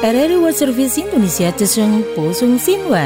RRI World Service Indonesia正播送新闻。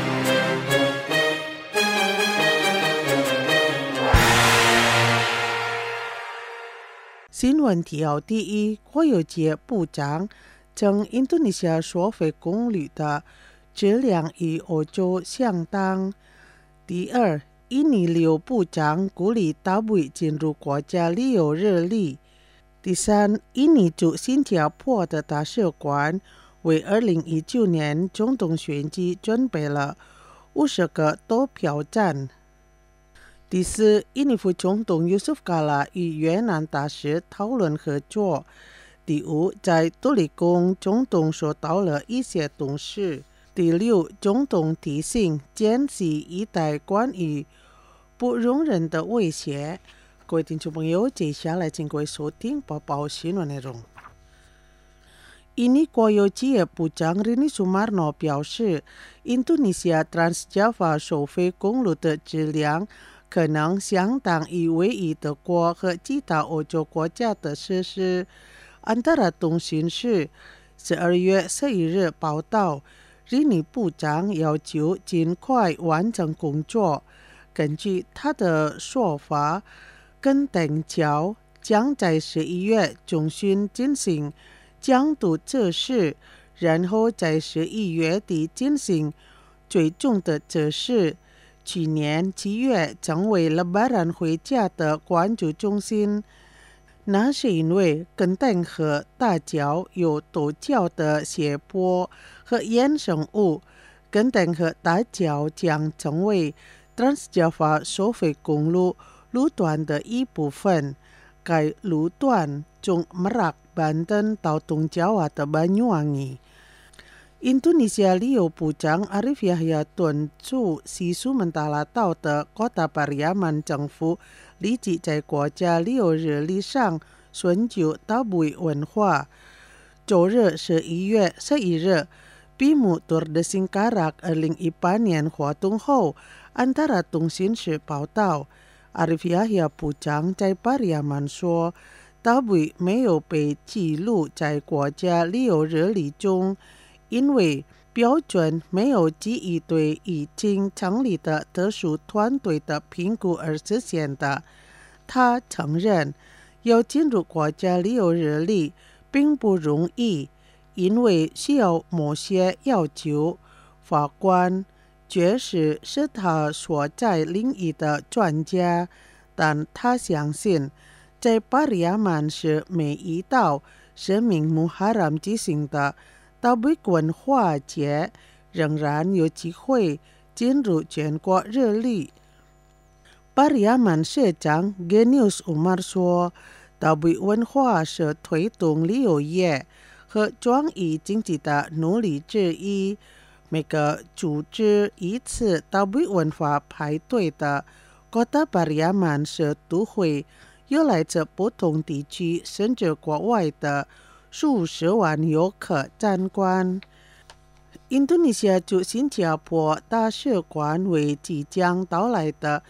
新闻提要：第一，国有界部长称印度尼西亚收费公路的质量与欧洲相当。第二，印尼旅游部长鼓励大卫进入国家旅游热力。第三，印尼驻新加坡的大使馆为2019年总统选举准备了50个投票站。第四，印尼副总统 Yusuf Kala 与越南大使讨论合作。第五，在杜里宫总统说到了一些东西。第六，总统提醒坚持一代关于不容忍的威胁。各位听众朋友，接下来请各位收听播报新闻内容。印尼国有企业部长 Rini Sumarno 表示，印度尼西亚 Transjava 收费公路的质量可能相当于唯一德国和其他欧洲国家的设施。安达拉通讯社12月11日报道，Rini 部长要求尽快完成工作。根据他的说法，根登桥将在11月中旬进行监督测试，然后在11月底进行最终的测试。去年7月成为Lebaran回家的关注中心，那是因为根登和大桥有陡峭的斜坡和衍生物。根登和大桥将成为 Transjava 收费公路路段的一部分。该路段从Merak Banten到东Jawa的Banyuwangi。印度尼西亚旅游部长 Arif Yahya 敦促西苏门答腊岛的Kota Pariaman 政府立即在国家旅游日历上寻求大卫文化。周日11月11日闭幕Tour de Singkarak 2018年活动后，安达拉通讯社报道，Arif Yahya 部长在Pariaman说，大卫没有被记录在国家旅游日历中，因为标准没有基于对已经成立的特殊团队的评估而实现的。他承认，要进入国家旅游日历并不容易，因为需要某些要求。法官确实是他所在领域的专家，但他相信，在Pariaman是每一道生命Muharram举行的大卫文化节仍然有机会进入全国热力。Pariaman 社长 Genius Umar 说，大卫文化是推动旅游业和转移经济的努力之一。每个组织一次大卫文化派对的Kota Pariaman 是都会有来自不同地区甚至国外的数十万游客参观。印度尼西亚驻新加坡大使馆为即将到来的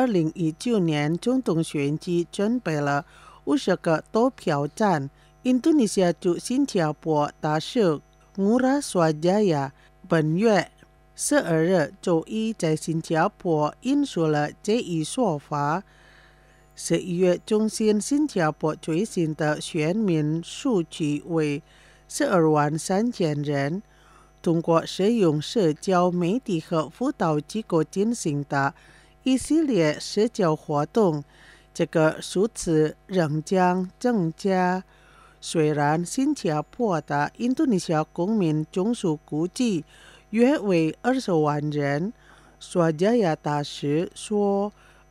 2019年总统选举准备了50个投票站。印度尼西亚驻新加坡大使 Ngurah Swajaya 本月12日周一在新加坡引述了这一说法。11月中旬，新加坡最新的选民数据为12万3000人。通过使用社交媒体和辅导机构进行的一系列社交活动，这个数字仍将增加。虽然新加坡的印度尼西亚公民总数估计约为20万人，索加亚大使说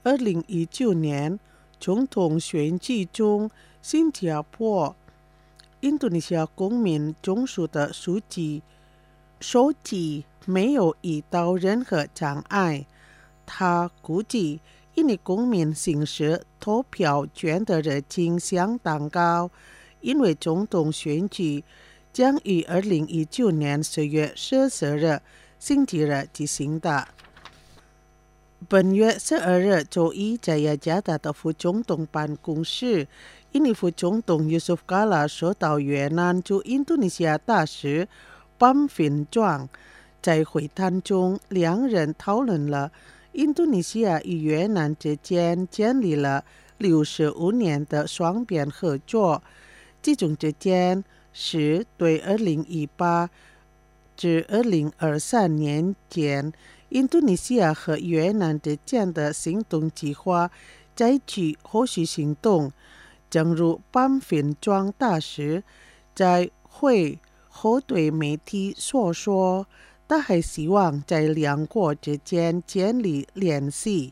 ，2019年总统选举中，新加坡印度尼西亚公民总数的数据收集没有遇到任何障碍。他估计印尼公民行使投票权的热情相当高，因为总统选举将于2019年10月14日星期日举行的。 本月12日周一，在雅加达的副总统办公室，印尼副总统 Yusuf Kala 收到越南驻印度尼西亚大使班fin庄。在会谈中，两人讨论了印度尼西亚与越南之间建立了65年的双边合作，其中之间是对2018至2023年间印度尼西亚和越南之间的行动计划采取后续行动。正如班fin庄大使在会后对媒体所说，他还希望在两国之间建立联系，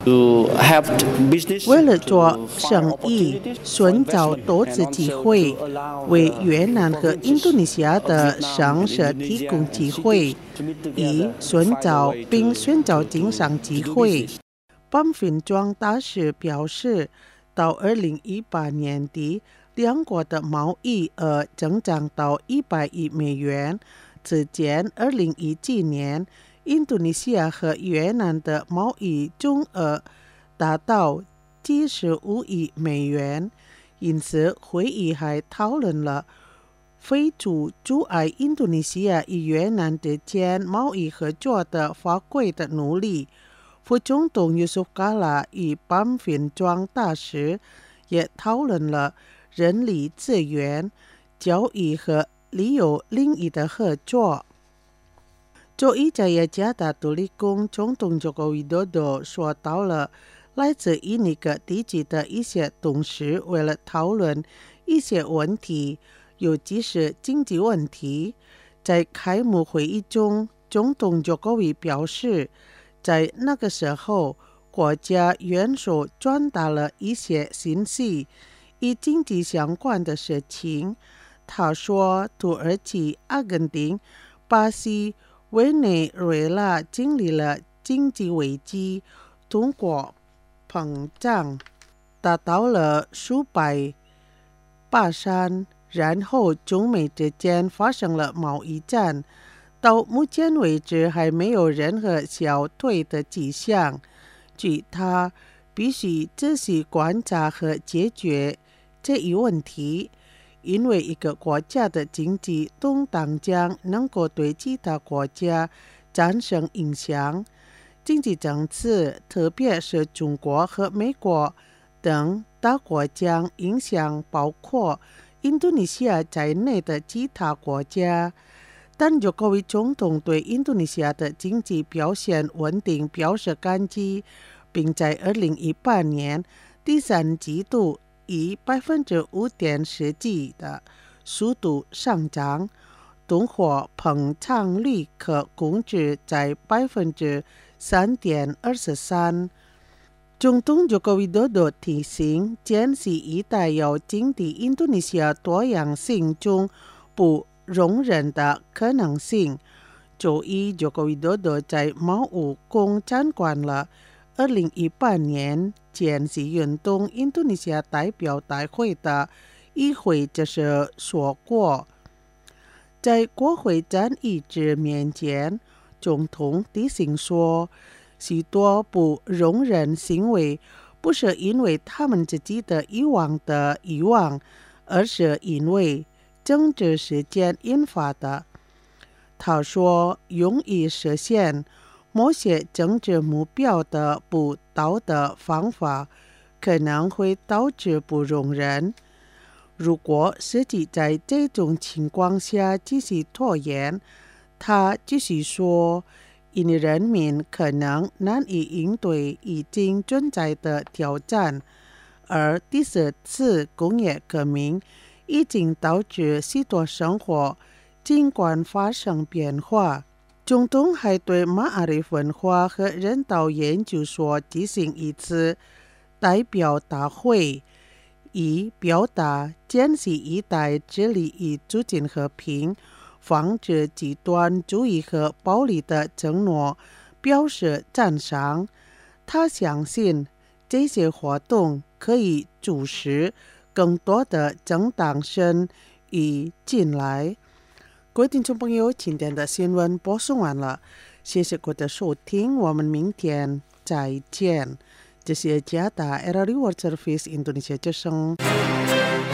为了做生意，寻找投资机会，为越南和印度尼西亚的商社提供机会，以寻找并寻找经商机会。班fin庄大使表示，到2018年底，两国的贸易额增长到100亿美元。此前2017年，印度尼西亚和越南的贸易总额达到75亿美元。因此，会议还讨论了废除阻碍印度尼西亚与越南之间贸易合作的法规的努力。副总统 Yusuf Kala 与班fin庄大使也讨论了人力资源、教育和旅游领域的合作。周一在雅加达独立宫，总统Joko Widodo说到了来自印尼各地区的一些董事为了讨论一些问题，尤其是经济问题。在开幕会议中，总统Jokowi表示，在那个时候，国家元首传达了一些信息，与经济相关的事情。他说，土耳其、阿根廷、巴西、委内瑞拉经历了经济危机，通货膨胀达到了数百%，然后中美之间发生了贸易战。到目前为止，还没有任何消退的迹象。据他，必须仔细观察和解决这一问题，因为一个国家的经济动荡将能够对其他国家产生影响。经济政策，特别是中国和美国等大国将影响包括印度尼西亚在内的其他国家。但Jokowi总统对印度尼西亚的经济表现稳定表示感激，并在2018年第三季度以5.4%几的速度上涨，通货膨胀率可控制在3.23%。总统Joko Widodo提醒，建设一带要经历印度尼西亚多样性中不容忍的可能性。周一，Joko Widodo在茅屋宫参观了2018年建设运动印度尼西亚代表大会的议会，这是说过，在国会战役之面前，总统提醒说，许多不容忍行为不是因为他们自己的以往的欲望，而是因为政治事件引发的。他说，用以实现某些政治目标的不道德方法可能会导致不容忍。如果实际在这种情况下继续拖延，他继续说，印尼人民可能难以应对已经存在的挑战，而第四次工业革命已经导致许多生活尽管发生变化。总统还对马阿里文化和人道研究所举行一次代表大会，以表达建设一带致力于促进和平、防止极端主义和暴力的承诺表示赞赏。他相信这些活动可以促使更多的正当性与进来。各位听众朋友，今天的新闻播送完了，谢谢各位的收听，我们明天再见。这是加达 Era Reward Service Indonesia 之声。